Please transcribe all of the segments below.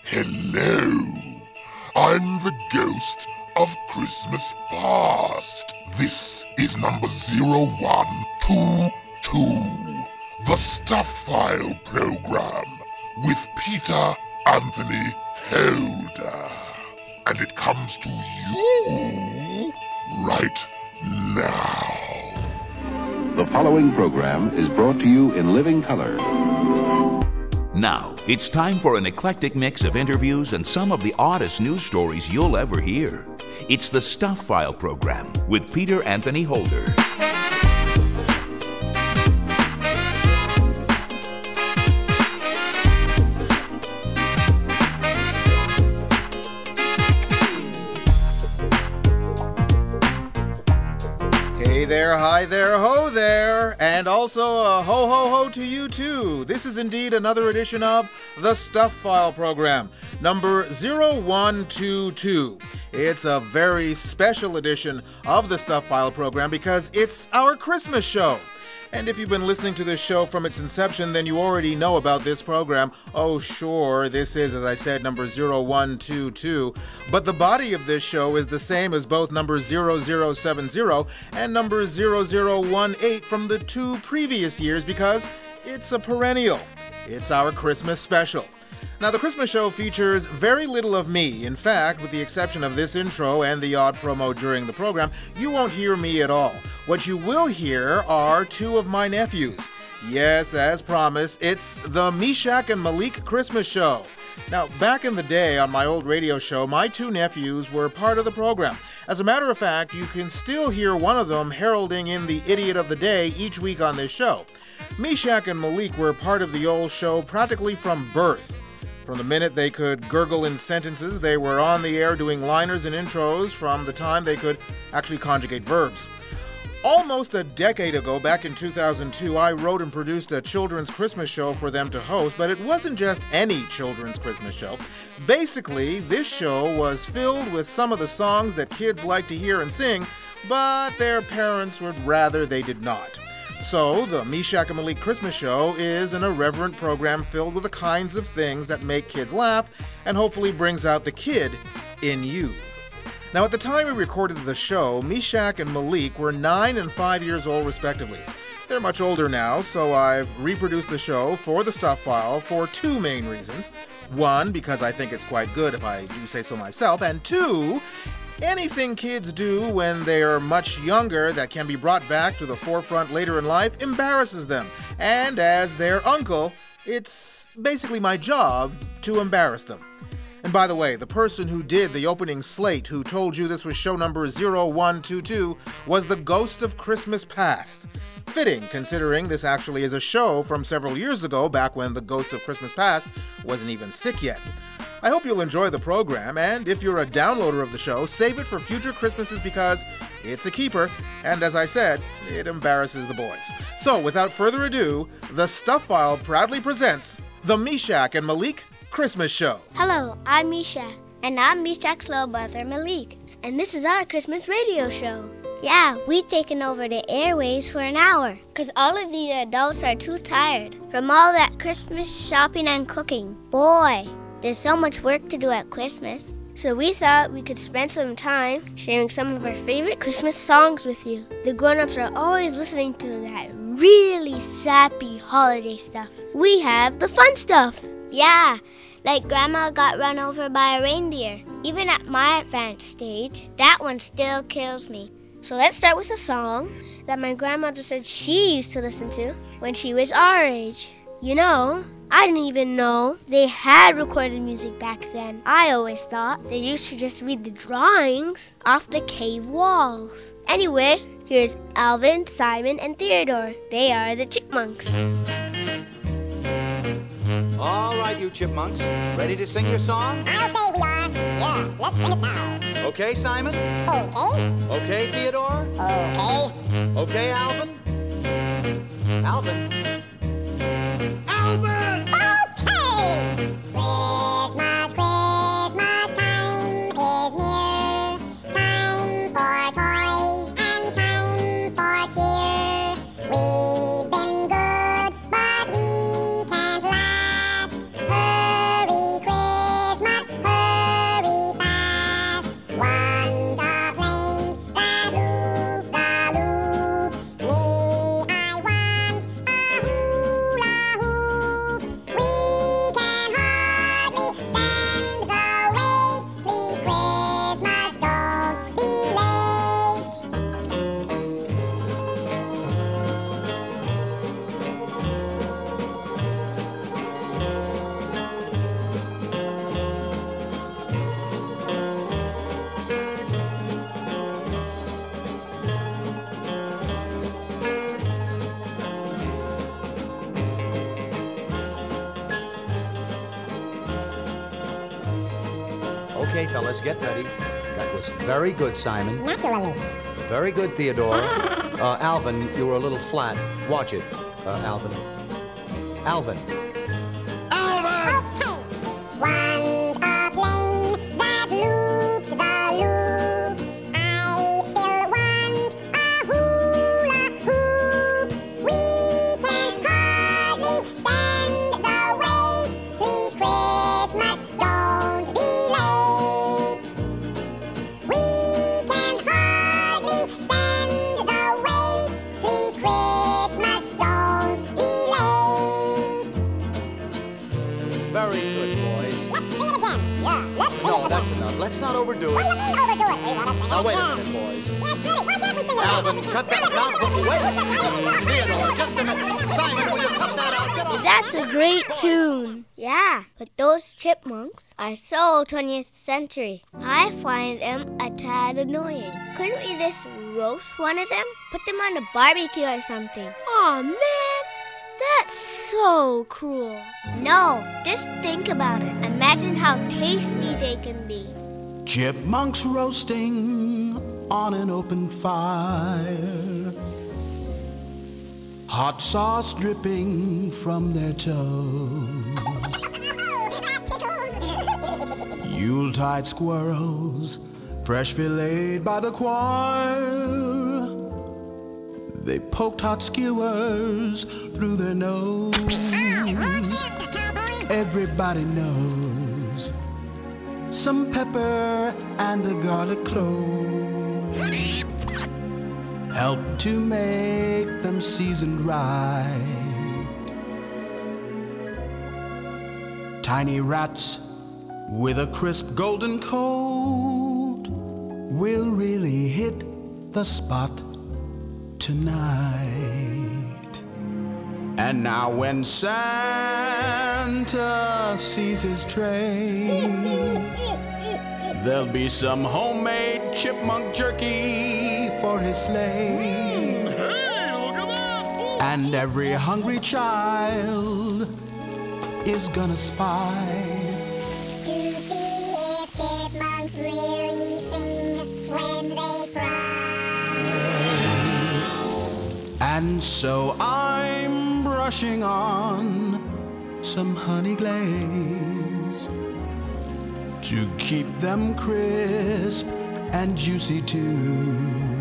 Hello, I'm the ghost of Christmas past. This is number 0122, the Stuff File program with Peter Anthony Holder. And it comes to you right now. The following program is brought to you in living color. Now, it's time for an eclectic mix of interviews and some of the oddest news stories you'll ever hear. It's the Stuff File program with Peter Anthony Holder. Hey there, hi there, ho there, and also a ho ho ho to you too. This is indeed another edition of the Stuff File program, number 0122. It's a very special edition of the Stuff File program because it's our Christmas show. And if you've been listening to this show from its inception, then you already know about this program. Oh, sure, this is, as I said, number 0122. But the body of this show is the same as both number 0070 and number 0018 from the two previous years because it's a perennial. It's our Christmas special. Now, the Christmas show features very little of me. In fact, with the exception of this intro and the odd promo during the program, you won't hear me at all. What you will hear are two of my nephews. Yes, as promised, it's the Meshach and Malik Christmas show. Now, back in the day on my old radio show, my two nephews were part of the program. As a matter of fact, you can still hear one of them heralding in the Idiot of the Day each week on this show. Meshach and Malik were part of the old show practically from birth. From the minute they could gurgle in sentences, they were on the air doing liners and intros from the time they could actually conjugate verbs. Almost a decade ago, back in 2002, I wrote and produced a children's Christmas show for them to host, but it wasn't just any children's Christmas show. Basically, this show was filled with some of the songs that kids like to hear and sing, but their parents would rather they did not. So, the Meshach and Malik Christmas Show is an irreverent program filled with the kinds of things that make kids laugh and hopefully brings out the kid in you. Now, at the time we recorded the show, Meshach and Malik were 9 and 5 years old respectively. They're much older now, so I've reproduced the show for the Stuff File for two main reasons. One, because I think it's quite good if I do say so myself, and two, anything kids do when they are much younger that can be brought back to the forefront later in life embarrasses them. And as their uncle, it's basically my job to embarrass them. And by the way, the person who did the opening slate, who told you this was show number 0122, was the Ghost of Christmas Past. Fitting, considering this actually is a show from several years ago, back when the Ghost of Christmas Past wasn't even sick yet. I hope you'll enjoy the program, and if you're a downloader of the show, save it for future Christmases because it's a keeper, and as I said, it embarrasses the boys. So, without further ado, the Stuff File proudly presents the Meshach and Malik Christmas Show. Hello, I'm Meshach, and I'm Meshach's little brother, Malik, and this is our Christmas radio show. Yeah, we've taken over the airwaves for an hour, because all of the adults are too tired from all that Christmas shopping and cooking. Boy, there's so much work to do at Christmas. So we thought we could spend some time sharing some of our favorite Christmas songs with you. The grown-ups are always listening to that really sappy holiday stuff. We have the fun stuff. Yeah, like Grandma got run over by a reindeer. Even at my advanced stage, that one still kills me. So let's start with a song that my grandmother said she used to listen to when she was our age. You know, I didn't even know they had recorded music back then. I always thought they used to just read the drawings off the cave walls. Anyway, here's Alvin, Simon, and Theodore. They are the Chipmunks. All right, you chipmunks. Ready to sing your song? I'll say we are. Yeah, let's sing it now. Okay, Simon? Okay. Okay, Theodore? Okay. Okay, Alvin? Alvin? Alvin! Okay! Christmas, Christmas time is near. Time for toys and time for cheer. We've been good, but we can't last. Hurry, Christmas. Okay, fellas, get ready. That was very good, Simon. Naturally. Very good, Theodore. Alvin, you were a little flat. Watch it, Alvin. Alvin. Okay. Want a plane that loops the loop. I still want a hula hoop. We can hardly stand the wait. Please, Christmas, don't be late. We can hardly stand the wait. Please, Christmas, don't be late. Very good, boys. Let's sing it again. Yeah, let's sing it No, again. that's enough. Let's not overdo What do you it. mean overdo it? We want to sing Now, it wait a again. minute, boys. Yeah, it's pretty. Why can't we sing it Alvin, again? cut that out. Wait. Theodore, just a minute. Simon, will you cut that out? Get off. That's a great tune. Yeah, but those chipmunks are so 20th century. I find them a tad annoying. Couldn't we just roast one of them? Put them on a barbecue or something. Aw, man, that's so cruel. No, just think about it. Imagine how tasty they can be. Chipmunks roasting on an open fire, hot sauce dripping from their toes. Yuletide squirrels, fresh filleted by the choir. They poked hot skewers through their nose. Everybody knows some pepper and a garlic clove help to make them seasoned right. Tiny rats with a crisp golden coat will really hit the spot tonight. And now when Santa sees his train, there'll be some homemade chipmunk jerky for his sleigh. And every hungry child is gonna spy To see if chipmunks really sing when they fry. And so I'm brushing on some honey glaze to keep them crisp and juicy too.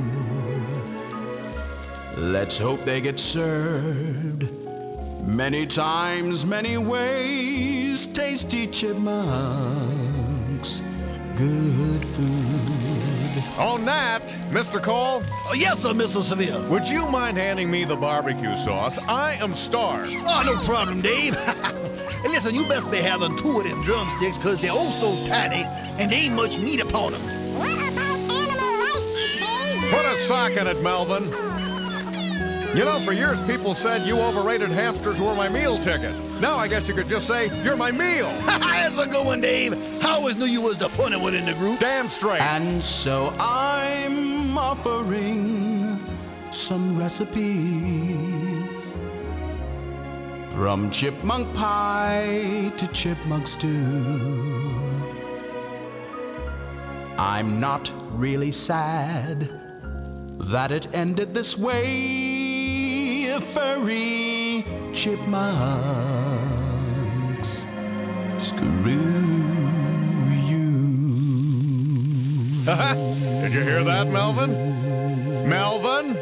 Let's hope they get served many times, many ways. Tasty chipmunks, good food. On that, Mr. Cole, Yes, sir, Mr. Seville. would you mind handing me the barbecue sauce? I am starved. Oh, no problem, Dave. And listen, you best be having 2 of them drumsticks because they're oh so tiny and there ain't much meat upon them. What about animal rights, Dave? Put a sock in it, Melvin. You know, for years people said you overrated hamsters were my meal ticket. Now I guess you could just say you're my meal. That's a good one, Dave. I always knew you was the funny one in the group. Damn straight. And so I'm offering some recipes, from chipmunk pie to chipmunk stew. I'm not really sad that it ended this way. Furry chipmunks, screw you. Did you hear that, Melvin? Melvin?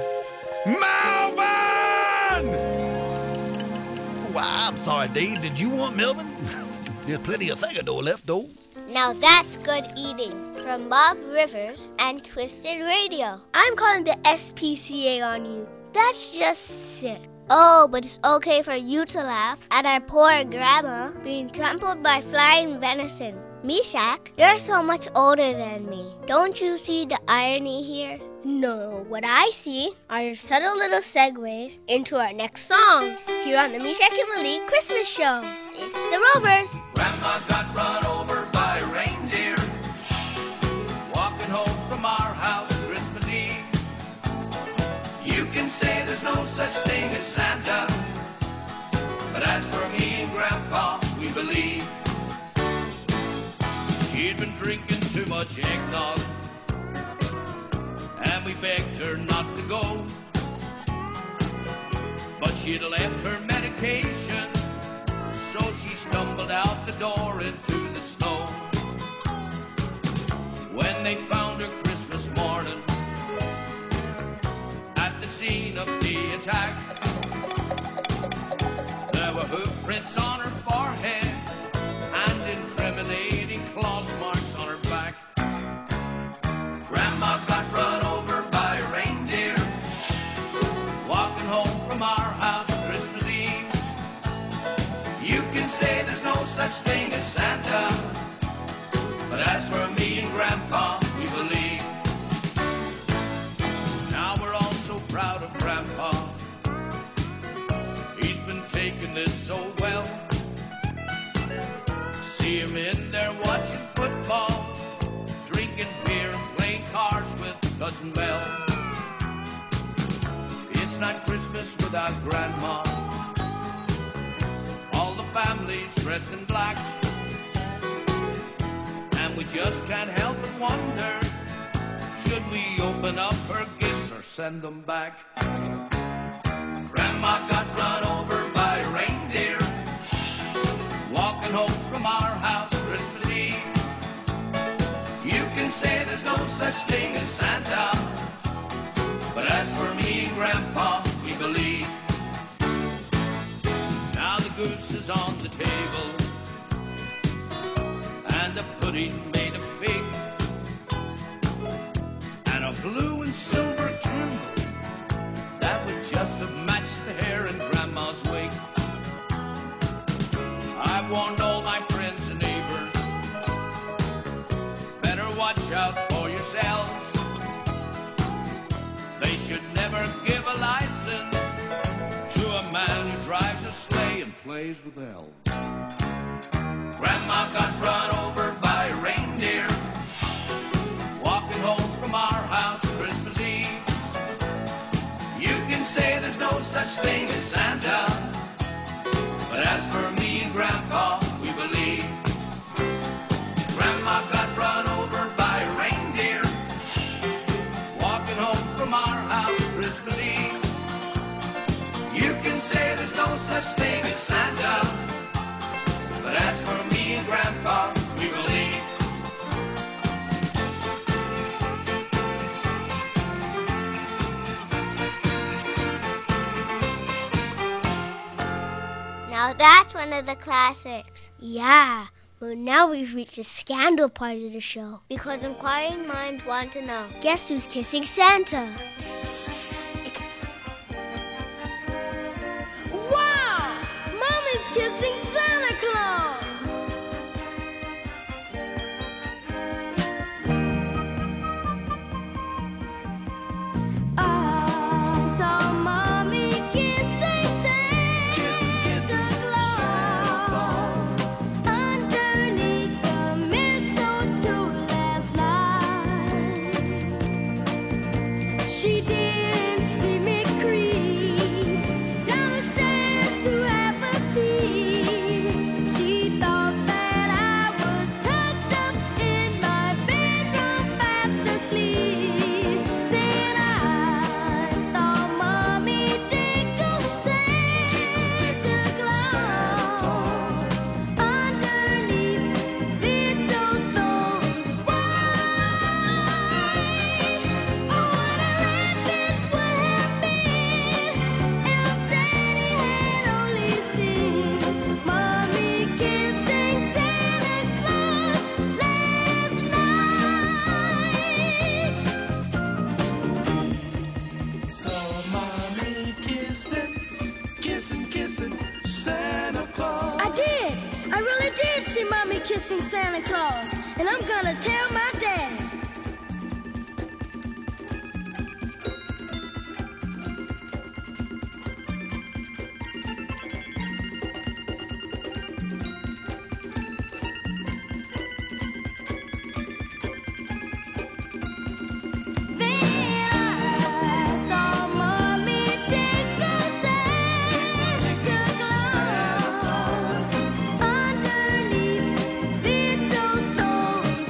Melvin! Why, I'm sorry, Dave. Did you want Melvin? There's plenty of Theodore left, though. Now that's good eating. From Bob Rivers and Twisted Radio. I'm calling the SPCA on you. That's just sick. Oh, but it's okay for you to laugh at our poor grandma being trampled by flying venison. Meshach, you're so much older than me. Don't you see the irony here? No, what I see are your subtle little segues into our next song here on the Meshach and Malik Christmas Show. It's the Rovers. Grandma got run over by a reindeer, walking home from our house Christmas Eve. You can say there's no such thing as Santa, but as for me and Grandpa, we believe. She She'd been drinking too much eggnog, and we begged her not to go. But she'd left her medication, so she stumbled out the door into the snow. When they found her Christmas morning at the scene of the attack, there were hoof prints on her forehead and incriminating claws marks on her back. Grandma got run over by a reindeer walking home from our house Christmas Eve. You can say there's no such thing as Santa, but as for me and Grandpa, we believe. Now we're all so proud of Grandpa. He's been taking this so well. See him in there watching football, drinking beer and playing cards with Cousin Belle. It's not Christmas without Grandma. All the family's dressed in black, and we just can't help but wonder, should we open up her gifts or send them back? Grandma got run over by a reindeer walking home from our house Christmas Eve. You can say there's no such thing as Santa, but as for me and Grandpa, we believe. Now the goose is on the table, and a pudding made of pig, and a blue and silver candle that would just have matched the hair in Grandma's wig. I've warned all my friends and neighbors, better watch out for yourselves. They should never give a license to a man who drives a sleigh and plays with elves. Grandma got run over by a reindeer walking home from our house Christmas Eve. You can say there's no such thing as Santa, but as for me and Grandpa, we believe. Grandma got run over by a reindeer walking home from our house Christmas Eve. You can say there's no such thing as Santa, but as for me and Grandpa, we believe. Now that's one of the classics. Yeah, but now we've reached the scandal part of the show, because inquiring minds want to know, guess who's kissing Santa? Wow! Mommy's kissing Santa Claus! I saw Mommy kissing Santa Claus underneath the mistletoe last night. She didn't see me creep down the stairs to have a peek. She thought that I was tucked up in my bedroom fast asleep. Then I saw Mommy tickle Santa Claus underneath Little Stone Wall. Oh, what a life it would have been if Daddy had only seen Mommy kissing Santa Claus last night. Saw Mommy kissing Santa Claus. I did. I really did see Mommy kissing Santa Claus, and I'm gonna tell my daddy. Underneath Little Stone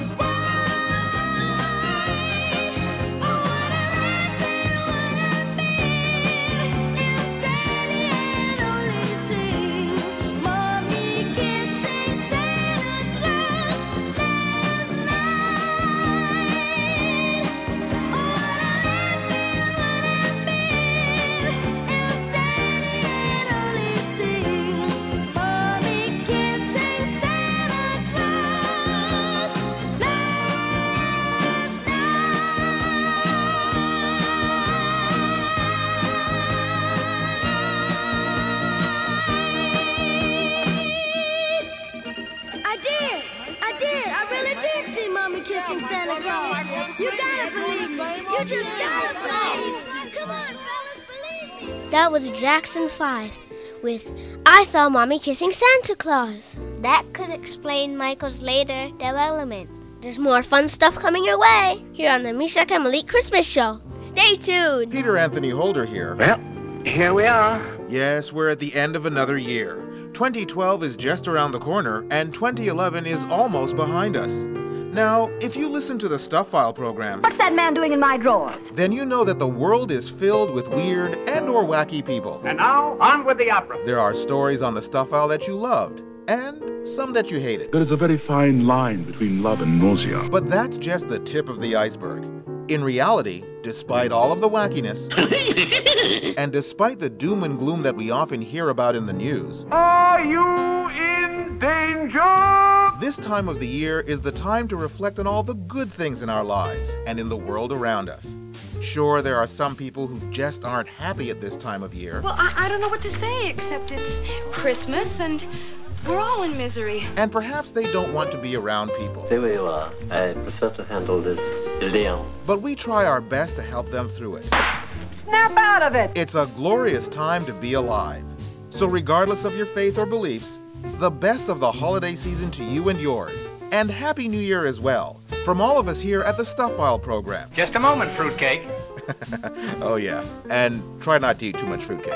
I did. I really did see Mommy kissing Santa Claus. You gotta believe me. You just gotta believe me. Come on, fellas, believe me. That was Jackson 5 with I Saw Mommy Kissing Santa Claus. That could explain Michael's later development. There's more fun stuff coming your way here on the Mishak and Malik Christmas Show. Stay tuned. Peter Anthony Holder here. Well, here we are. Yes, we're at the end of another year. 2012 is just around the corner, and 2011 is almost behind us. Now, if you listen to the Stuff File program, What's that man doing in my drawers? then you know that the world is filled with weird and or wacky people. And now, on with the opera. There are stories on the Stuff File that you loved, and some that you hated. There is a very fine line between love and nausea. But that's just the tip of the iceberg. In reality, despite all of the wackiness, and despite the doom and gloom that we often hear about in the news, Are you in danger? this time of the year is the time to reflect on all the good things in our lives and in the world around us. Sure, there are some people who just aren't happy at this time of year, Well, I don't know what to say except it's Christmas and we're all in misery. and perhaps they don't want to be around people. Stay where you are. I prefer to handle this alone. But we try our best to help them through it. Snap out of it! It's a glorious time to be alive. So regardless of your faith or beliefs, the best of the holiday season to you and yours. And Happy New Year as well, from all of us here at the Stuff File program. Just a moment, fruitcake. Oh yeah, and try not to eat too much fruitcake.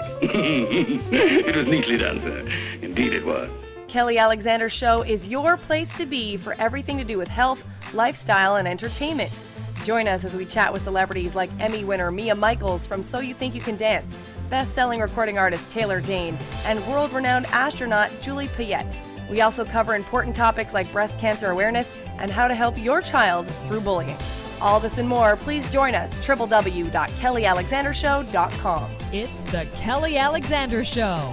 It was neatly done, sir. Indeed it was. Kelly Alexander Show is your place to be for everything to do with health, lifestyle, and entertainment. Join us as we chat with celebrities like Emmy winner Mia Michaels from So You Think You Can Dance, best-selling recording artist Taylor Dane, and world-renowned astronaut Julie Payette. We also cover important topics like breast cancer awareness and how to help your child through bullying. All this and more, please join us, www.kellyalexandershow.com. It's the Kelly Alexander Show.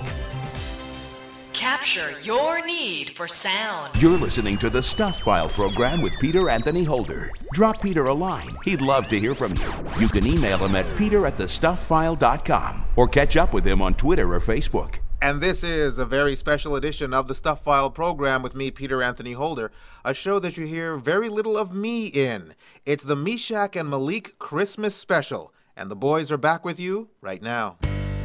Capture your need for sound. You're listening to the Stuff File program with Peter Anthony Holder. Drop Peter a line. He'd love to hear from you. You can email him at peter@thestufffile.com or catch up with him on Twitter or Facebook. And this is a very special edition of the Stuff File program with me, Peter Anthony Holder, a show that you hear very little of me in. It's the Mishak and Malik Christmas Special, and the boys are back with you right now.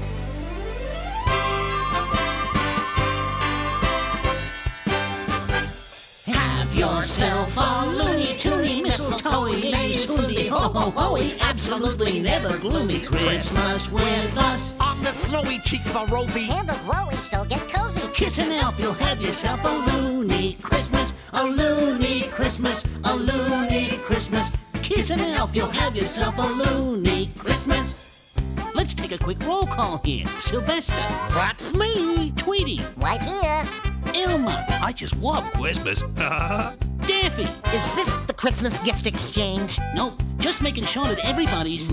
Have yourself a loony toony mistletoe, may soon be ho ho hoey, absolutely never gloomy Christmas with us. On the snowy cheeks are rosy. Candle glowing, so get cozy. Kiss an elf, you'll have yourself a loony Christmas, a loony Christmas, a loony Christmas. Kiss an elf, you'll have yourself a loony Christmas. Let's take a quick roll call here. Sylvester. That's me. Tweety. Right here. Elma. I just love Christmas. Daffy. Is this the Christmas gift exchange? Nope. Just making sure that everybody's...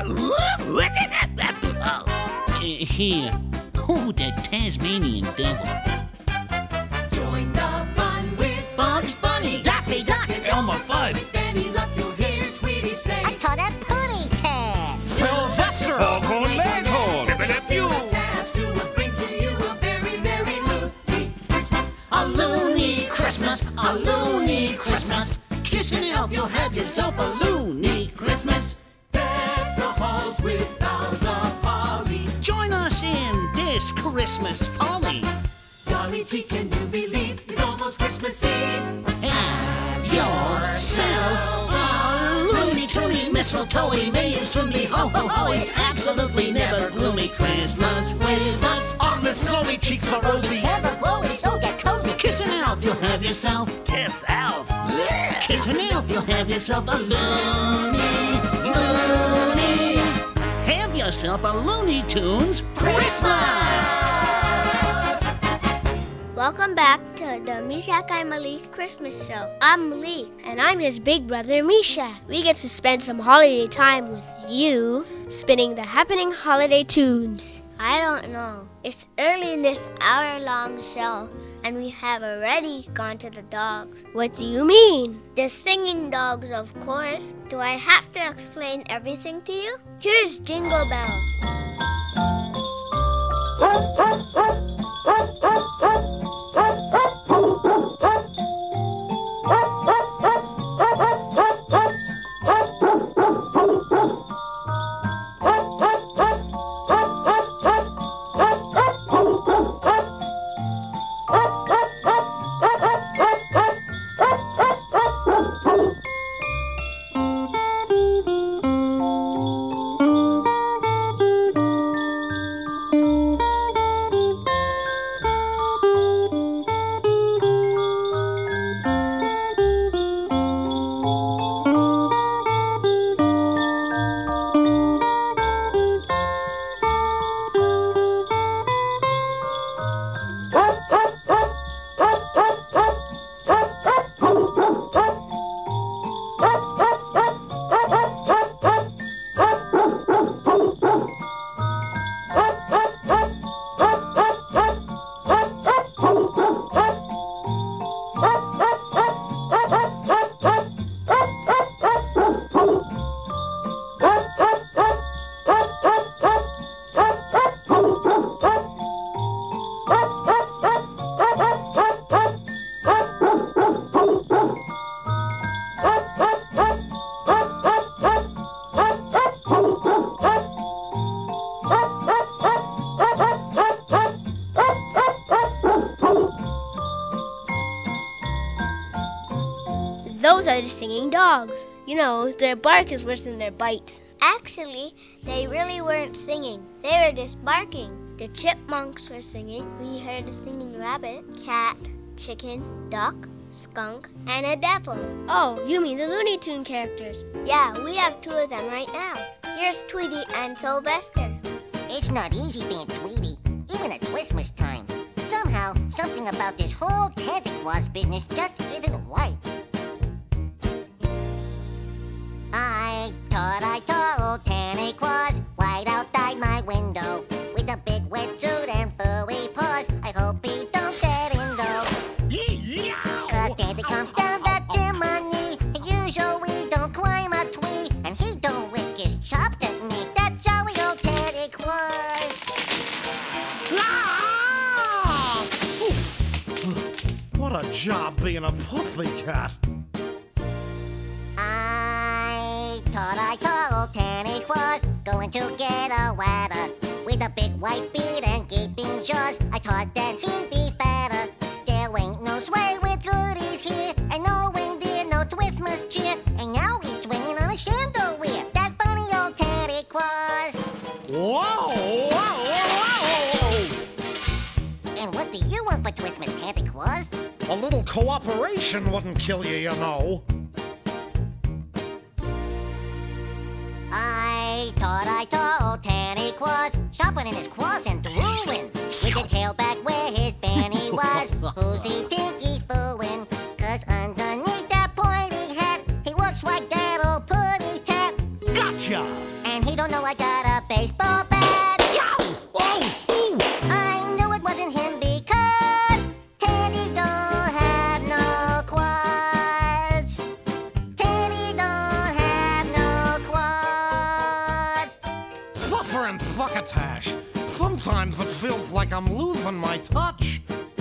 here. Oh, that Tasmanian devil. Join the fun with Bugs Bunny. Daffy Duck. Elmer Fudd. With any luck you'll hear Tweety say. I caught a pony tag. Sylvester. Foghorn Leghorn. Bibbidi-Pew. Task to bring to you a very merry loony Christmas. A loony Christmas, a loony Christmas. Kiss an elf, you'll have yourself a loony Christmas. Deck the halls with boughs of holly. Join us in this Christmas folly. Golly gee, can you believe it's almost Christmas Eve? Have yourself a loony toony mistletoe, may you soon be ho ho hoey, absolutely never gloomy Christmas with us. On the snowy cheeks are rosy. Candle glowing, so get cozy. Kiss an elf, you'll have yourself. Kiss Alf. Kiss an elf, you'll have yourself a loony. Have yourself a Looney Tunes Christmas. Welcome back to the Mishak and Malik Christmas Show. I'm Malik, and I'm his big brother Mishak. We get to spend some holiday time with you, spinning the happening holiday tunes. I don't know. It's early in this hour-long show, and we have already gone to the dogs. What do you mean? The singing dogs, of course. Do I have to explain everything to you? Here's Jingle Bells. those are the singing dogs. You know, their bark is worse than their bite. Actually, they really weren't singing. They were just barking. The chipmunks were singing. We heard a singing rabbit, cat, chicken, duck, skunk, and a devil. Oh, you mean the Looney Tune characters? Yeah, we have 2 of them right now. Here's Tweety and Sylvester. It's not easy being Tweety, even at Christmas time. Somehow, something about this whole Tanticwas business just isn't right. I thought old Tanticwas right outside my window with a big wetsuit and furry paws. I hope he don't get in though. 'Cause Santa comes down the chimney. He usually don't climb a tree, and he don't lick his chops at me. That jolly old Tanticwas. What a job being a pussycat. I thought old Tanticwas going to get a ladder with a big white beard and gaping jaws. I thought that he'd be fatter. There ain't no sleigh with goodies here, and no reindeer, no Christmas cheer. And now he's swinging on a chandelier. That funny old Tanticwas. Whoa, whoa, whoa! And what do you want for Christmas, Tanticwas? A little cooperation wouldn't kill you, you know. I thought old Tanticwas shopping in his claws and drooling with his tail back where his Benny was. Who's he think he's fooling? 'Cause underneath that pointy hat, he looks like that old putty tat. Gotcha! And he don't know I got a baseball bat. Yow! Oh! Ooh! I knew it wasn't him because Tanty don't have no quads. Tanty don't have no quads. Suffer and succotash. Sometimes it feels like I'm losing my touch.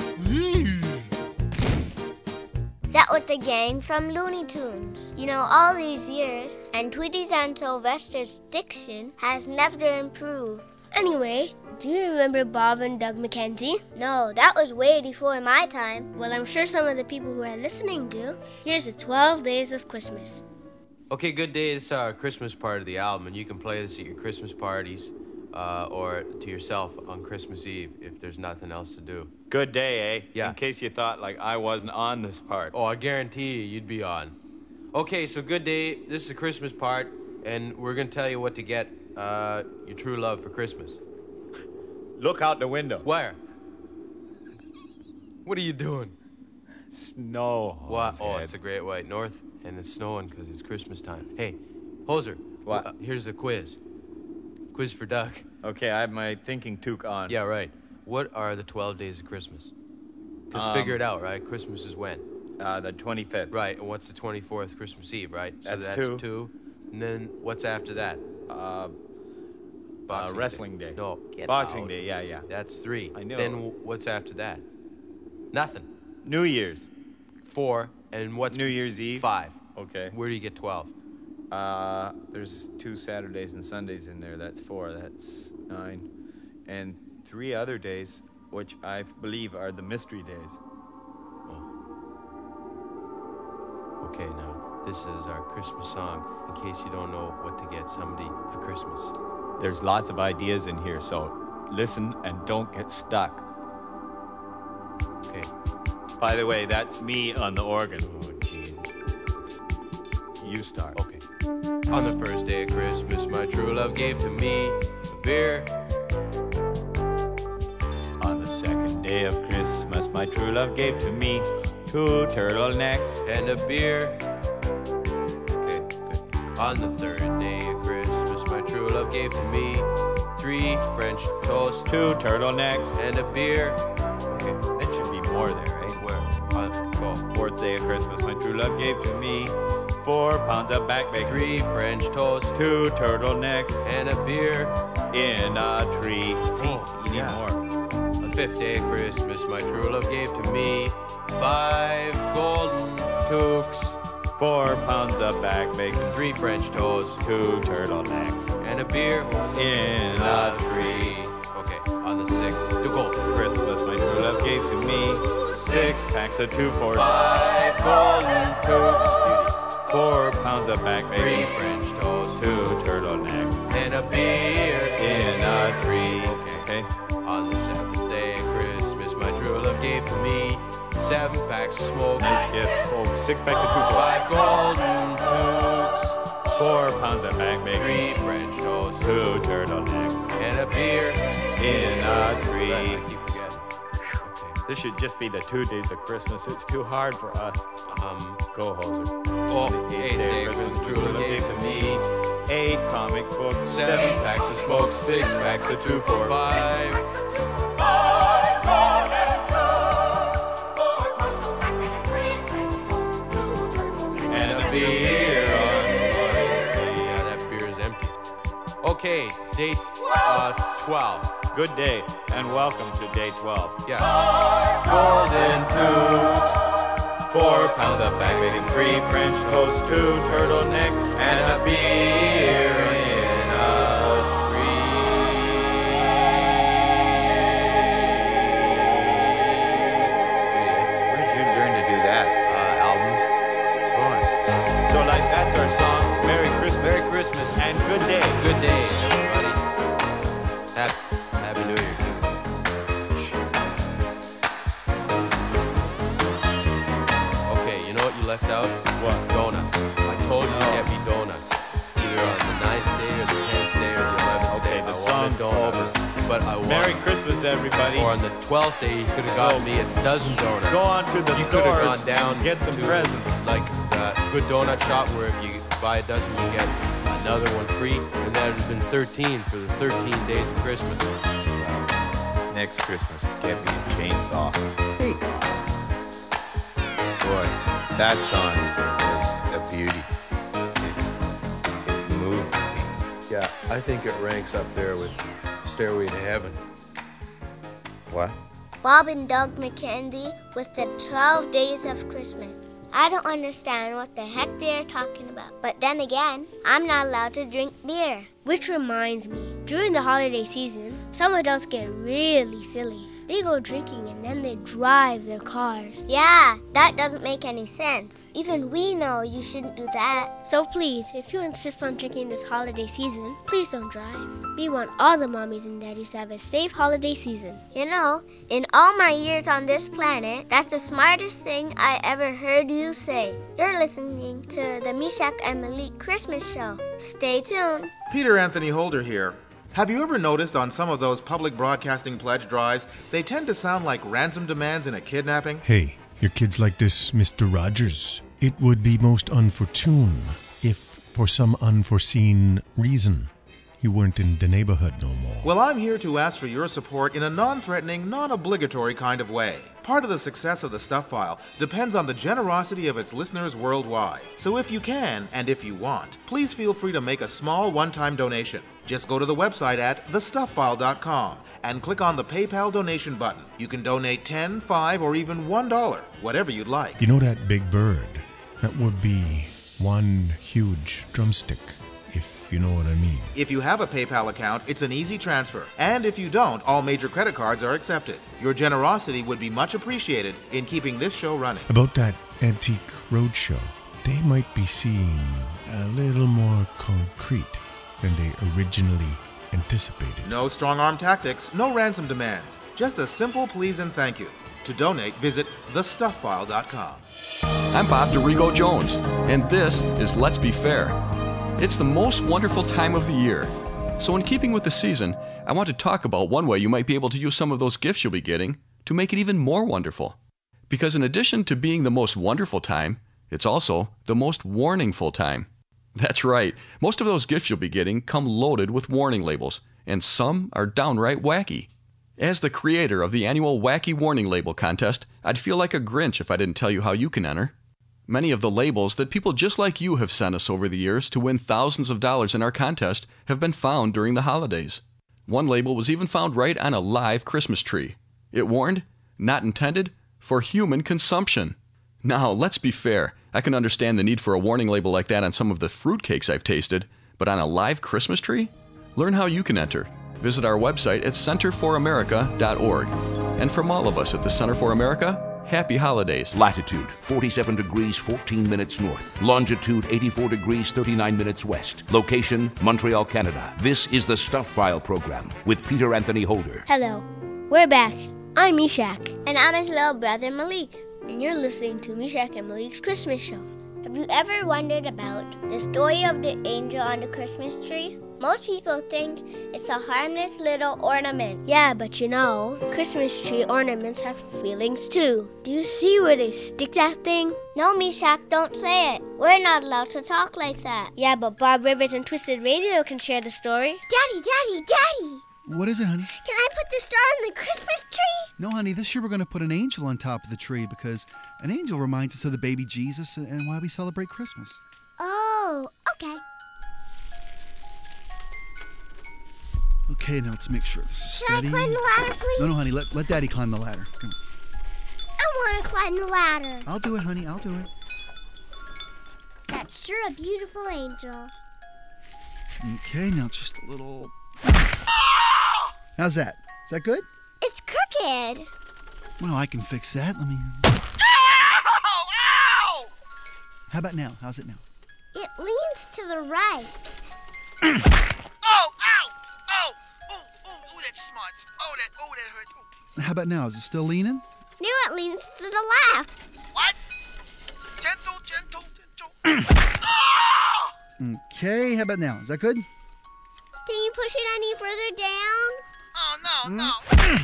That was the gang from Looney Tunes. You know, all these years, and Tweety's and Sylvester's diction has never improved. Anyway, do you remember Bob and Doug McKenzie? No, that was way before my time. Well, I'm sure some of the people who are listening do. Here's the 12 Days of Christmas. Okay, Good Day. This is our Christmas part of the album, and you can play this at your Christmas parties or to yourself on Christmas Eve if there's nothing else to do. Good Day, eh? Yeah. In case you thought, like, I wasn't on this part. Oh, I guarantee you'd be on. Okay, so Good Day. This is the Christmas part, and we're going to tell you what to get your true love for Christmas. Look out the window. Where? What are you doing? Snow. What? Oh, it's the Great White North, and it's snowing because it's Christmas time. Hey, Hoser. What? Here's a quiz. Quiz for Doug. Okay, I have my thinking toque on. Yeah, right. What are the 12 days of Christmas? Just figure it out, right? Christmas is when? The 25th. Right, and what's the 24th? Christmas Eve, right? So That's that's two. 2. And then what's after that? Boxing Wrestling Day. No, get Boxing out. Day, yeah. That's 3. I know. Then what's after that? Nothing. New Year's. 4. And what's New Year's Eve? 5. Okay. Where do you get 12? There's 2 Saturdays and Sundays in there. That's 4. That's 9. And 3 other days, which I believe are the mystery days. Okay, now, this is our Christmas song, in case you don't know what to get somebody for Christmas. There's lots of ideas in here, so listen and don't get stuck. Okay. By the way, that's me on the organ. Oh, jeez. You start. Okay. On the first day of Christmas, my true love gave to me a beer. On the second day of Christmas, my true love gave to me 2 turtlenecks and a beer. Okay, good. On the third day of Christmas, my true love gave to me 3 French toast, 2 turtlenecks and a beer. Okay, there should be more there, right? Where? Go. 4th day of Christmas, my true love gave to me 4 pounds of back bacon, 3 French toast, 2 turtlenecks, and a beer in a tree. See, you need more. On the 5th day of Christmas, my true love gave to me 5 golden toques, 4 pounds of back bacon, 3 French toast, 2 turtlenecks, and a beer in a tree. Okay, on the 6th, to go. Christmas, my true love gave to me 6 packs of 2 for 5 golden toques. pounds of back 3 bacon, French toast, 2 turtlenecks, and a beer in a tree. Okay. On the 7th day of Christmas, my true love gave to me 7 packs of smoke, Nice gift. Oh, 6 pack of 5 golden tubes, 4 pounds of back 3 bacon, French toast, 2 turtlenecks, and a beer in a I tree. keep forgetting. This should just be the 2 days of Christmas. It's too hard for us. Go, Hoser. Oh, The 8th day of Christmas, true love gave to me 8 comic books, 7 packs of smoke, 6 packs of 2 for 5. And a beer on yeah, that beer is empty. Okay, date 12. Good day, and welcome to day 12. Yeah. Golden tubes, 4 pounds of back bacon, 3 French toast, 2 turtlenecks, and a beer in a Where did you learn to do that? albums. So, like, that's our song. Merry Christmas. Merry Christmas And good day. Good day, everybody. Happy New Year. Okay, you know what you left out? What? Donuts. I told you to get me donuts. Either on the 9th day or the 10th day or the 11th day. Okay, the I song's wanted donuts. But I Merry wanted, Christmas, everybody. or on the 12th day, you could have gotten me a dozen donuts. Go on to the You could have stores gone down and get some to, presents. like the Good Donut Shop, where if you buy a dozen, you get another one free, and that would have been 13 for the 13 days of Christmas. Next Christmas, get me a chainsaw. Take off. Boy, that song was a beauty. It moved me. Yeah, I think it ranks up there with Stairway to Heaven. What? Bob and Doug McKenzie with the 12 Days of Christmas. I don't understand what the heck they're talking about. But then again, I'm not allowed to drink beer. Which reminds me, during the holiday season, some adults get really silly. They go drinking and then they drive their cars. Yeah, that doesn't make any sense. Even we know you shouldn't do that. So please, if you insist on drinking this holiday season, please don't drive. We want all the mommies and daddies to have a safe holiday season. You know, in all my years on this planet, that's the smartest thing I ever heard you say. You're listening to the Meshach and Malik Christmas Show. Stay tuned. Peter Anthony Holder here. Have you ever noticed on some of those public broadcasting pledge drives, they tend to sound like ransom demands in a kidnapping? Hey, your kids like this, Mr. Rogers. It would be most unfortune if, for some unforeseen reason, you weren't in the neighborhood no more. Well, I'm here to ask for your support in a non-threatening, non-obligatory kind of way. Part of the success of the Stuff File depends on the generosity of its listeners worldwide. So if you can, and if you want, please feel free to make a small one-time donation. Just go to the website at thestufffile.com and click on the PayPal donation button. You can donate $10, $5, or even $1, whatever you'd like. You know that big bird? That would be one huge drumstick, if you know what I mean. If you have a PayPal account, it's an easy transfer. And if you don't, all major credit cards are accepted. Your generosity would be much appreciated in keeping this show running. About that Antique Roadshow, they might be seeing a little more concrete than they originally anticipated. No strong-arm tactics, no ransom demands. Just a simple please and thank you. To donate, visit thestufffile.com. I'm Bob DeRigo Jones, and this is Let's Be Fair. It's the most wonderful time of the year. So in keeping with the season, I want to talk about one way you might be able to use some of those gifts you'll be getting to make it even more wonderful. Because in addition to being the most wonderful time, it's also the most warningful time. That's right, most of those gifts you'll be getting come loaded with warning labels, and some are downright wacky. As the creator of the annual Wacky Warning Label Contest, I'd feel like a Grinch if I didn't tell you how you can enter. Many of the labels that people just like you have sent us over the years to win thousands of dollars in our contest have been found during the holidays. One label was even found right on a live Christmas tree. It warned, not intended, for human consumption. Now, let's be fair. I can understand the need for a warning label like that on some of the fruitcakes I've tasted, but on a live Christmas tree? Learn how you can enter. Visit our website at centerforamerica.org. And from all of us at the Center for America, Happy holidays. Latitude 47 degrees 14 minutes north. Longitude 84 degrees 39 minutes west. Location Montreal, Canada. This is the Stuff File program with Peter Anthony Holder. Hello, we're back. I'm Meshach. And I'm his little brother Malik. And you're listening to Meshach and Malik's Christmas show. Have you ever wondered about the story of the angel on the Christmas tree? Most people think it's a harmless little ornament. Yeah, but you know, Christmas tree ornaments have feelings too. Do you see where they stick that thing? No, Meshach, don't say it. We're not allowed to talk like that. Yeah, but Bob Rivers and Twisted Radio can share the story. Daddy! What is it, honey? Can I put the star on the Christmas tree? No, honey, this year we're going to put an angel on top of the tree because an angel reminds us of the baby Jesus and why we celebrate Christmas. Oh, okay. Okay, now let's make sure this is steady. Can I climb the ladder, please? No, honey, let Daddy climb the ladder. Come on. I want to climb the ladder. I'll do it, honey, I'll do it. That's sure a beautiful angel. Okay, now just a little... How's that? Is that good? It's crooked. Well, I can fix that. Let me... Ow! How about now? How's it now? It leans to the right. That smarts. That hurts. Ooh. How about now? Is it still leaning? Now it leans to the left. What? Gentle. Okay, how about now? Is that good? Can you push it any further down? Oh, no.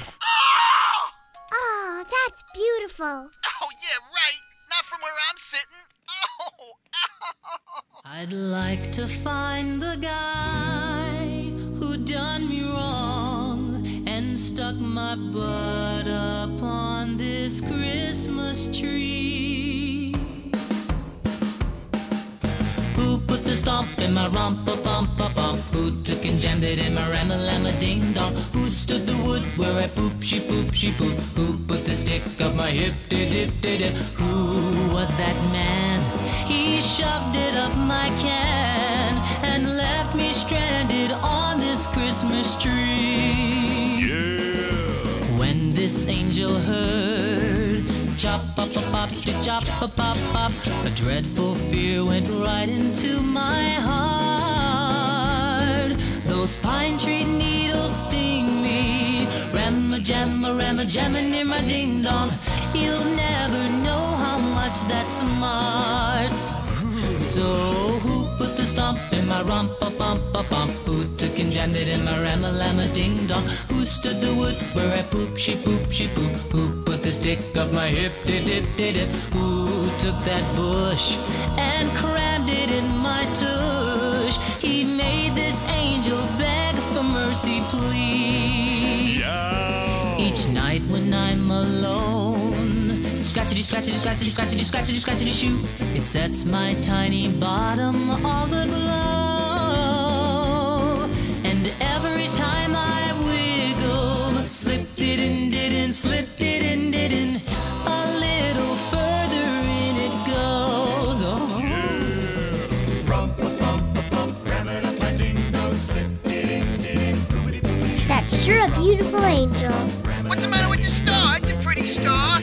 Oh, that's beautiful. Oh, yeah, right. Not from where I'm sitting. I'd like to find the guy who done me wrong and stuck my butt up on this Christmas tree. Who put the stomp in my rumpa-bumpa-bump? Who took and jammed it in my ram-a-lam-a-ding-dong? Who stood the wood where I poop, she poop? Who put the stick up my hip-de-dip-de-dip? Who was that man? He shoved it up my can and left me stranded on this Christmas tree. Yeah. When this angel heard chop-pop-pop, chop-pop-pop, a dreadful fear went right into my heart. Those pine tree needles sting me, ram-a-jam-a-ram-a-jammin' near my ding-dong. You'll never know how much that smarts. So who put the stomp in my rumpa-bumpa-bump? Who took and jammed it in my ram-a-lam-a-ding-dong? Who stood the wood where I poop, she poop? Who put the stick up my hip-de-dip-de-dip? Who took that bush and crammed it in my tush? He made this angel beg for mercy, please. Yeah. Each night when I'm alone, scratchity, scratchity, scratchity, scratchity, scratchity, scratchity, shoot, it sets my tiny bottom all aglow. And every time I wiggle, slipped it in, didn't, slipped it in, didn't, a little further in it goes. Oh. That's sure a beautiful angel. What's the matter with the star? It's a pretty star.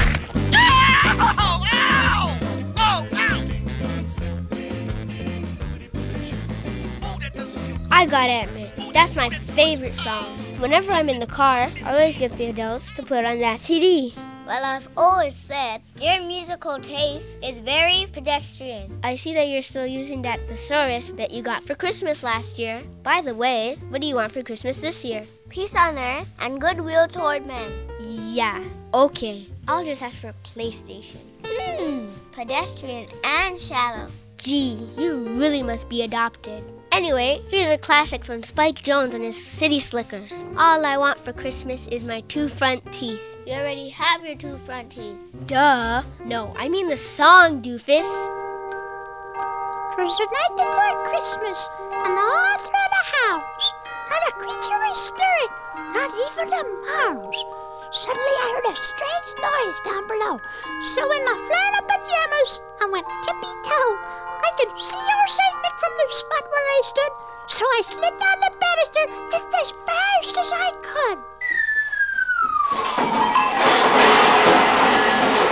I gotta admit, that's my favorite song. Whenever I'm in the car, I always get the adults to put on that CD. Well, I've always said your musical taste is very pedestrian. I see that you're still using that thesaurus that you got for Christmas last year. By the way, what do you want for Christmas this year? Peace on earth and goodwill toward men. Yeah, okay. I'll just ask for a PlayStation. Pedestrian and shallow. Gee, you really must be adopted. Anyway, here's a classic from Spike Jones and his City Slickers. All I want for Christmas is my 2 front teeth. You already have your 2 front teeth. Duh. No, I mean the song, doofus. 'Twas the night before Christmas, and all through the house, not a creature was stirring, not even a mouse. Suddenly I heard a strange noise down below, so in my flannel pajamas I went tippy-toe. I could see old St. Nick from the spot where I stood, so I slid down the banister just as fast as I could.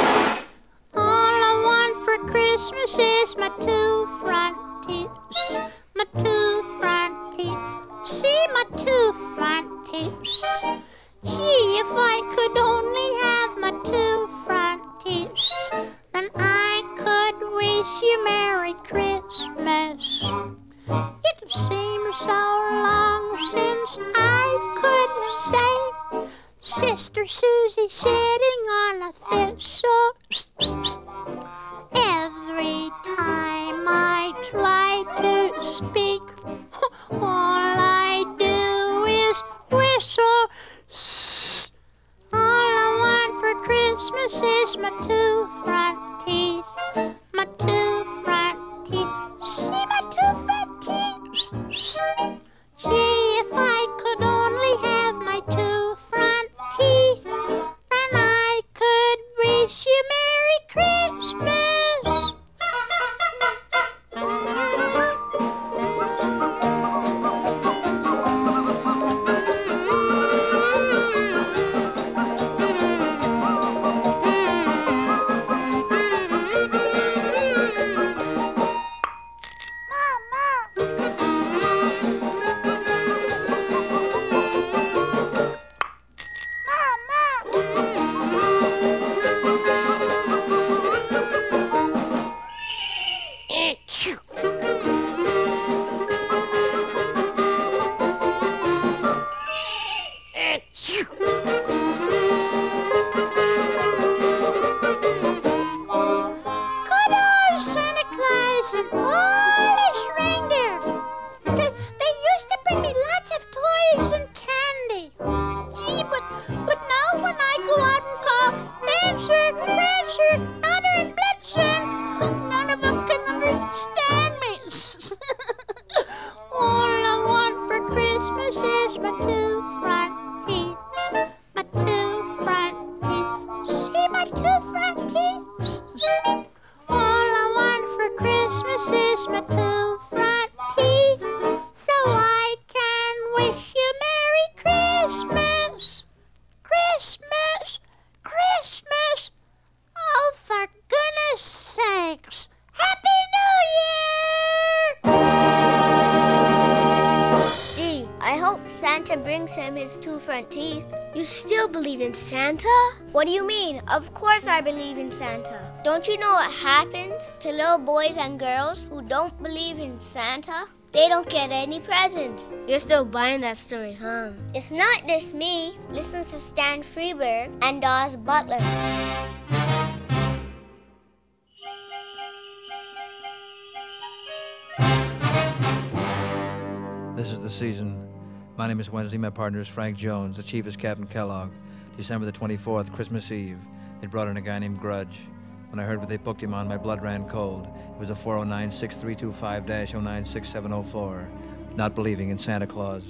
Christmas is my two front teeth. My two front teeth. See my two front teeth. Gee, if I could only have my two front teeth, then I could wish you Merry Christmas. It seems so long since I could say Sister Susie sitting on a thistle. Every time I try to speak, all I do is whistle. All I want for Christmas is my two front teeth. My two front teeth. See my two front teeth. Gee, if I could only have my two front teeth, then I could wish you Merry Christmas. You still believe in Santa? What do you mean? Of course I believe in Santa. Don't you know what happens to little boys and girls who don't believe in Santa? They don't get any presents. You're still buying that story, huh? It's not just me. Listen to Stan Freberg and Dawes Butler. This is the season. My name is Wednesday. My partner is Frank Jones. The chief is Captain Kellogg. December the 24th, Christmas Eve. They brought in a guy named Grudge. When I heard what they booked him on, my blood ran cold. It was a 409-6325-096704. Not believing in Santa Claus.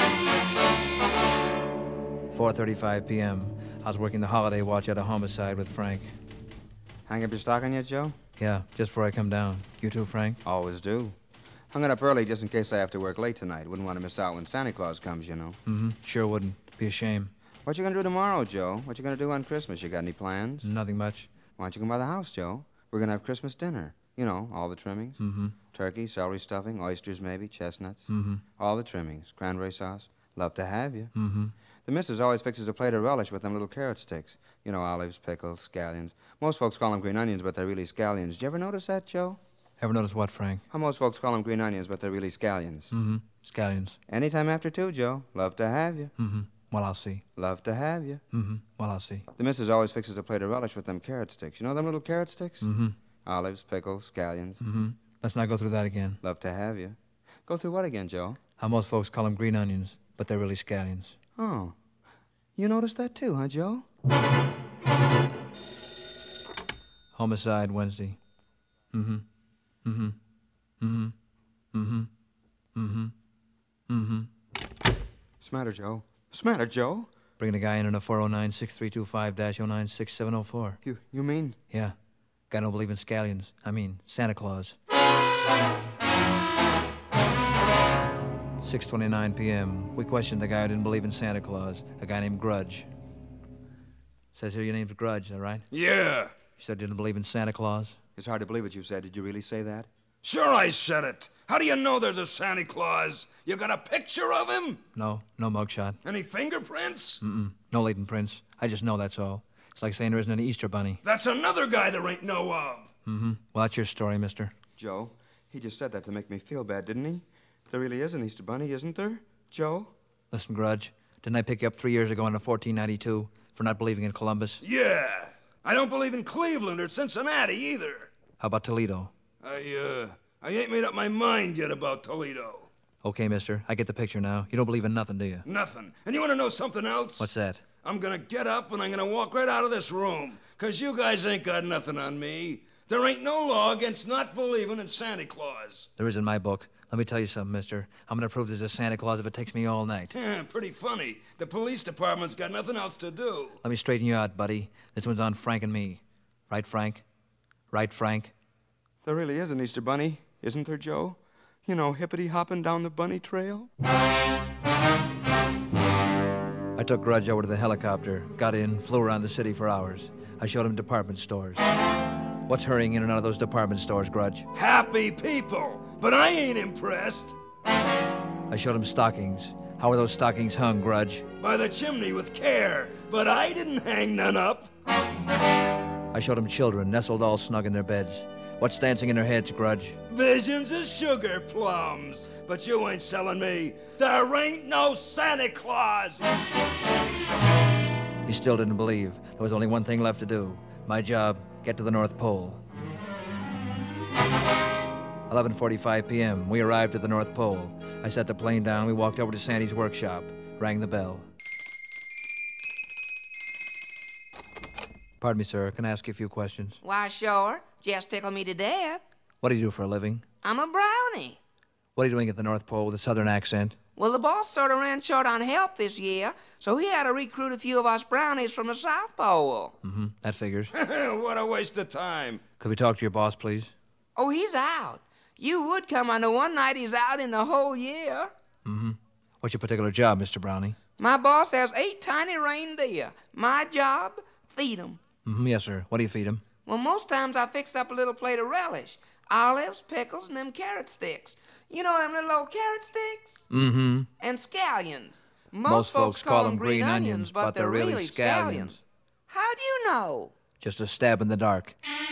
4:35 p.m. I was working the holiday watch at a homicide with Frank. Hang up your stocking yet, Joe? Yeah, just before I come down. You too, Frank? Always do. Hung it up early just in case I have to work late tonight. Wouldn't want to miss out when Santa Claus comes, you know. Mm-hmm. Sure wouldn't. Be a shame. What you gonna do tomorrow, Joe? What you gonna do on Christmas? You got any plans? Nothing much. Why don't you come by the house, Joe? We're gonna have Christmas dinner. You know, all the trimmings. Mm-hmm. Turkey, celery stuffing, oysters maybe, chestnuts. Mm-hmm. All the trimmings. Cranberry sauce. Love to have you. Mm-hmm. The missus always fixes a plate of relish with them little carrot sticks. You know, olives, pickles, scallions. Most folks call them green onions, but they're really scallions. Did you ever notice that, Joe? Ever notice what, Frank? How most folks call them green onions, but they're really scallions. Mm-hmm. Scallions. Anytime after 2, Joe. Love to have you. Mm-hmm. Well, I'll see. Love to have you. Mm-hmm. Well, I'll see. The missus always fixes a plate of relish with them carrot sticks. You know them little carrot sticks? Mm-hmm. Olives, pickles, scallions. Mm-hmm. Let's not go through that again. Love to have you. Go through what again, Joe? How most folks call them green onions, but they're really scallions. Oh. You noticed that too, huh, Joe? Homicide Wednesday. Mm-hmm. Mm-hmm. Mm-hmm. Mm-hmm. Mm-hmm. Mm-hmm. Smatter, Joe. Smatter, Joe. Bringing a guy in on a 409-6325-096704. You mean? Yeah. Guy don't believe in scallions. I mean, Santa Claus. 6:29 p.m. We questioned the guy who didn't believe in Santa Claus, a guy named Grudge. Says here your name's Grudge, all right? Yeah. You said you didn't believe in Santa Claus? It's hard to believe what you said. Did you really say that? Sure I said it. How do you know there's a Santa Claus? You got a picture of him? No mugshot. Any fingerprints? No latent prints. I just know that's all. It's like saying there isn't an Easter bunny. That's another guy there ain't know of. Well, that's your story, mister. Joe, he just said that to make me feel bad, didn't he? There really is an Easter Bunny, isn't there? Joe? Listen, Grudge, didn't I pick you up 3 years ago in 1492 for not believing in Columbus? Yeah. I don't believe in Cleveland or Cincinnati either. How about Toledo? I ain't made up my mind yet about Toledo. Okay, mister, I get the picture now. You don't believe in nothing, do you? Nothing. And you want to know something else? What's that? I'm gonna get up and I'm gonna walk right out of this room. 'Cause you guys ain't got nothing on me. There ain't no law against not believing in Santa Claus. There is in my book. Let me tell you something, mister. I'm gonna prove there's a Santa Claus if it takes me all night. Pretty funny. The police department's got nothing else to do. Let me straighten you out, buddy. This one's on Frank and me. Right, Frank? Right, Frank? There really is an Easter Bunny, isn't there, Joe? You know, hippity-hopping down the bunny trail. I took Grudge over to the helicopter, got in, flew around the city for hours. I showed him department stores. What's hurrying in and out of those department stores, Grudge? Happy people, but I ain't impressed. I showed him stockings. How are those stockings hung, Grudge? By the chimney with care, but I didn't hang none up. I showed him children nestled all snug in their beds. What's dancing in their heads, Grudge? Visions of sugar plums. But you ain't selling me. There ain't no Santa Claus. You still didn't believe. There was only one thing left to do. My job, get to the North Pole. 11:45 p.m. We arrived at the North Pole. I set the plane down. We walked over to Sandy's workshop. Rang the bell. Pardon me, sir. Can I ask you a few questions? Why, sure. Just tickle me to death. What do you do for a living? I'm a brownie. What are you doing at the North Pole with a southern accent? Well, the boss sort of ran short on help this year, so he had to recruit a few of us brownies from the South Pole. That figures. What a waste of time. Could we talk to your boss, please? Oh, he's out. You would come on the one night he's out in the whole year. What's your particular job, Mr. Brownie? My boss has 8 tiny reindeer. My job, feed 'em. Yes, sir. What do you feed him? Well, most times I fix up a little plate of relish. Olives, pickles, and them carrot sticks. You know them little old carrot sticks? And scallions. Most folks call them green onions, but they're really scallions. How do you know? Just a stab in the dark.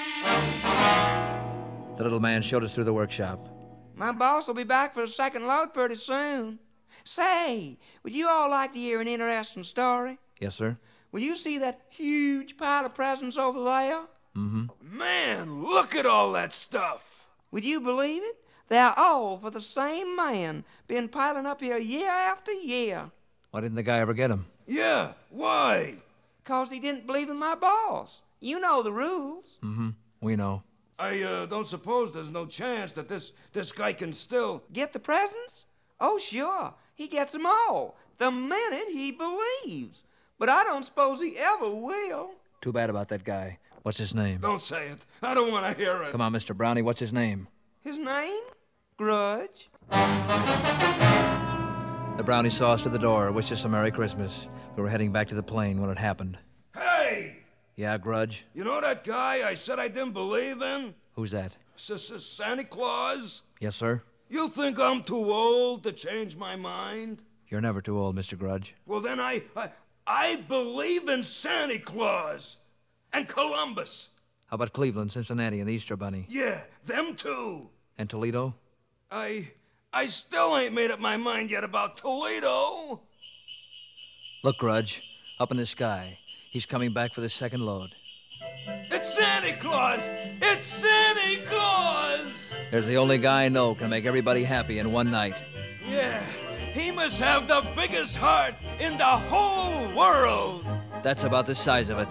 The little man showed us through the workshop. My boss will be back for the second load pretty soon. Say, would you all like to hear an interesting story? Yes, sir. Will you see that huge pile of presents over there? Man, look at all that stuff. Would you believe it? They're all for the same man. Been piling up here year after year. Why didn't the guy ever get him? Yeah, why? 'Cause he didn't believe in my boss. You know the rules. We know. I don't suppose there's no chance that this guy can still... Get the presents? Oh, sure. He gets them all. The minute he believes. But I don't suppose he ever will. Too bad about that guy. What's his name? Don't say it. I don't want to hear it. Come on, Mr. Brownie. What's his name? His name? Grudge. The Brownie saw us to the door, wished us a Merry Christmas. We were heading back to the plane when it happened. Hey! Yeah, Grudge? You know that guy I said I didn't believe in? Who's that? Santa Claus? Yes, sir? You think I'm too old to change my mind? You're never too old, Mr. Grudge. Well, then I believe in Santa Claus and Columbus. How about Cleveland, Cincinnati, and the Easter Bunny? Yeah, them too. And Toledo? I still ain't made up my mind yet about Toledo. Look, Grudge, up in the sky. He's coming back for the second load. It's Santa Claus! It's Santa Claus! There's the only guy I know can make everybody happy in one night. Yeah, he must have the biggest heart in the whole world. That's about the size of it.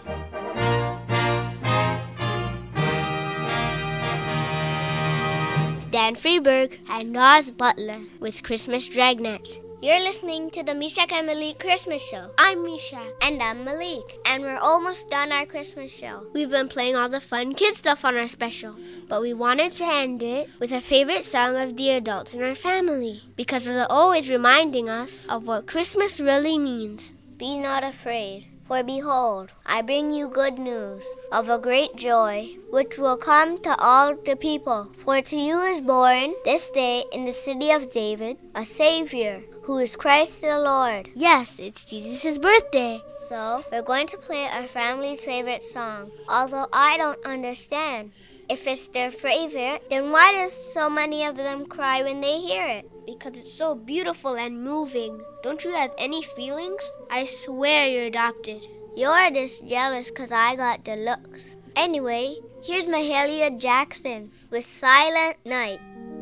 Dan Freeberg and Oz Butler with Christmas Dragnet. You're listening to the Mishak and Malik Christmas Show. I'm Mishak. And I'm Malik. And we're almost done our Christmas show. We've been playing all the fun kid stuff on our special. But we wanted to end it with a favorite song of the adults in our family. Because they're always reminding us of what Christmas really means. Be not afraid. For behold, I bring you good news of a great joy, which will come to all the people. For to you is born this day in the city of David a Savior, who is Christ the Lord. Yes, it's Jesus' birthday. So, we're going to play our family's favorite song, although I don't understand. If it's their favorite, then why do so many of them cry when they hear it? Because it's so beautiful and moving. Don't you have any feelings? I swear you're adopted. You're just jealous because I got the looks. Anyway, here's Mahalia Jackson with Silent Night.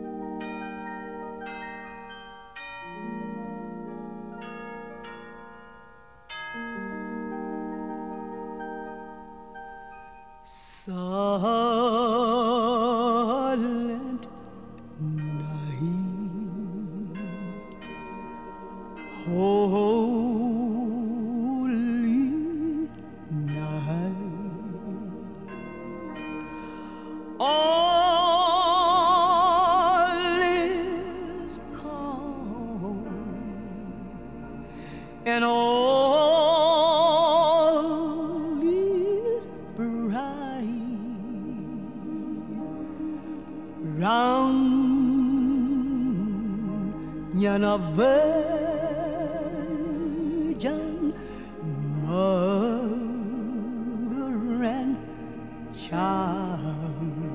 Silent night, holy night, all is calm, and all is bright round yana virgin mother and child,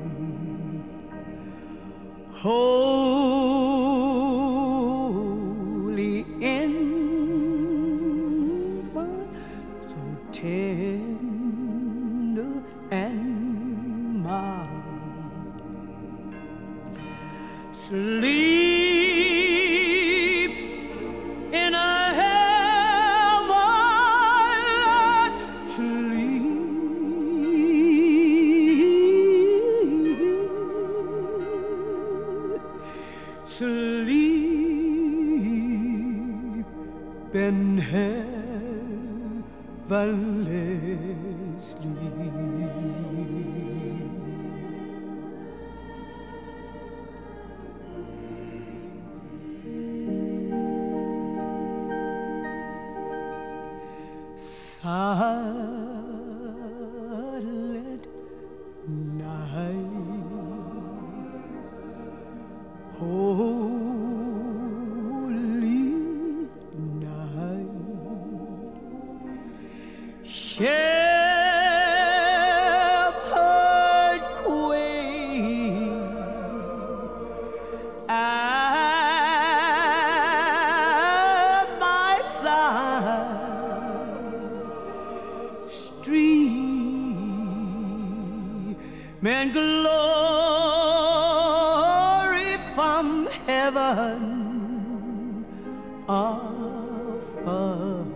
holy infant, so tender and mild. Sleep in a heaven, sleep in heavenly sleep. Silent night, holy night, shepherd queen at thy side, streaming glory from heaven afar,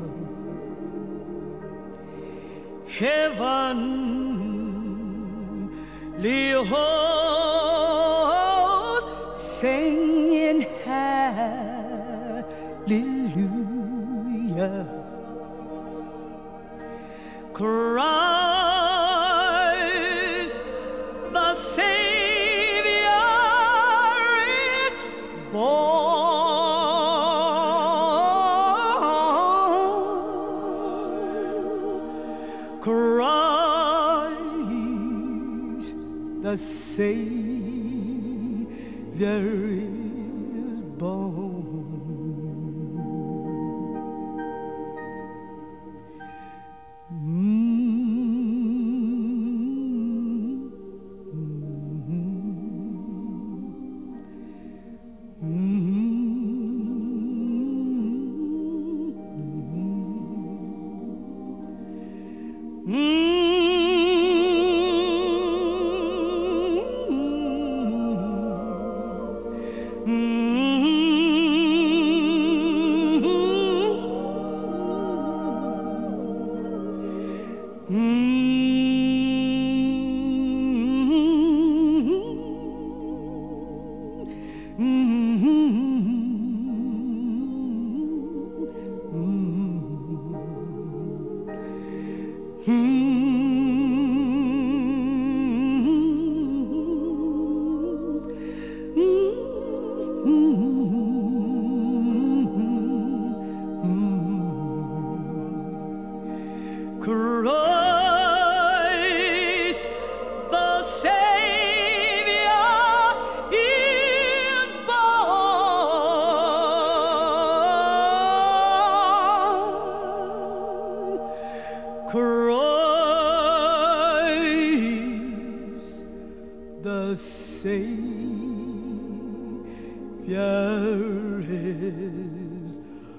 heavenly hosts singing hallelujah. Christ the Savior is born. Christ the Savior is born. Mm-hmm. Savior is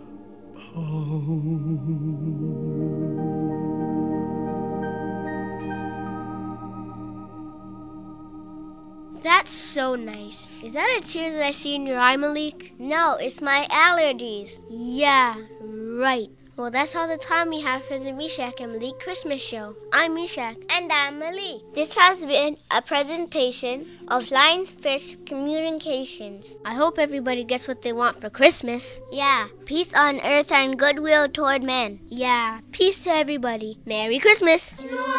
born. That's so nice. Is that a tear that I see in your eye, Malik? No, it's my allergies. Yeah, right. Well, that's all the time we have for the Meshach and Malik Christmas show. I'm Meshach. And I'm Malik. This has been a presentation of Flying Fish Communications. I hope everybody gets what they want for Christmas. Yeah, peace on earth and goodwill toward men. Yeah, peace to everybody. Merry Christmas.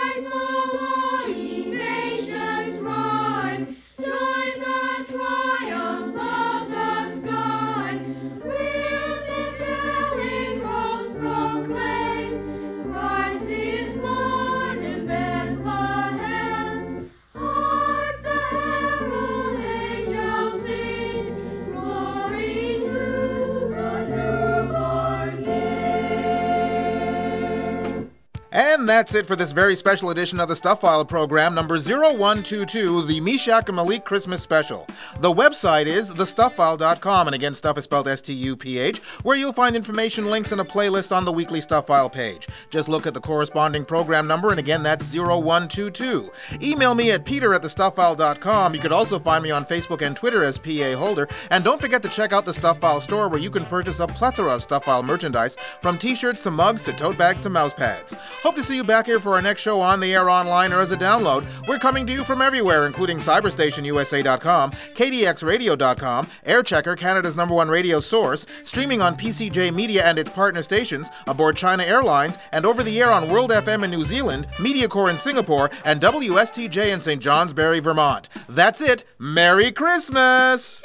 And that's it for this very special edition of the Stuff File program, number 0122, the Meshach and Malik Christmas Special. The website is thestufffile.com, and again, stuff is spelled S-T-U-P-H, where you'll find information, links, and a playlist on the weekly Stuff File page. Just look at the corresponding program number, and again, that's 0122. Email me at peter@thestufffile.com. You could also find me on Facebook and Twitter as P.A. Holder, and don't forget to check out the Stuff File store, where you can purchase a plethora of Stuff File merchandise, from t-shirts to mugs to tote bags to mouse pads. Hope to see you back here for our next show on the air, online, or as a download. We're coming to you from everywhere, including CyberstationUSA.com, KDXRadio.com, Airchecker, Canada's #1 radio source, streaming on PCJ Media and its partner stations, aboard China Airlines, and over the air on World FM in New Zealand, MediaCore in Singapore, and WSTJ in St. Johnsbury, Vermont. That's it. Merry Christmas!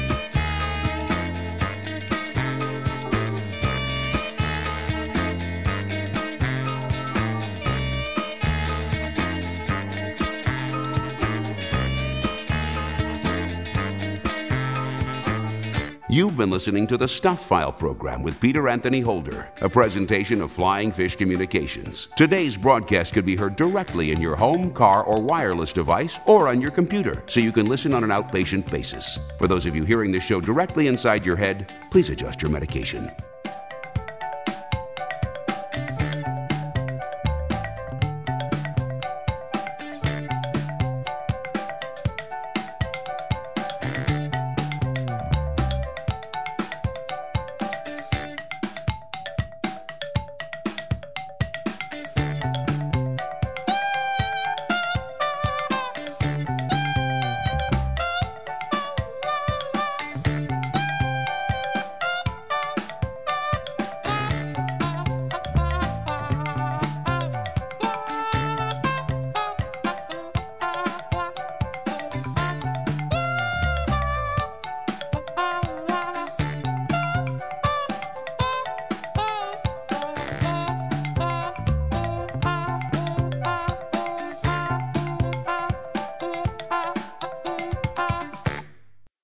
You've been listening to the Stuff File program with Peter Anthony Holder, a presentation of Flying Fish Communications. Today's broadcast could be heard directly in your home, car, or wireless device, or on your computer, so you can listen on an outpatient basis. For those of you hearing this show directly inside your head, please adjust your medication.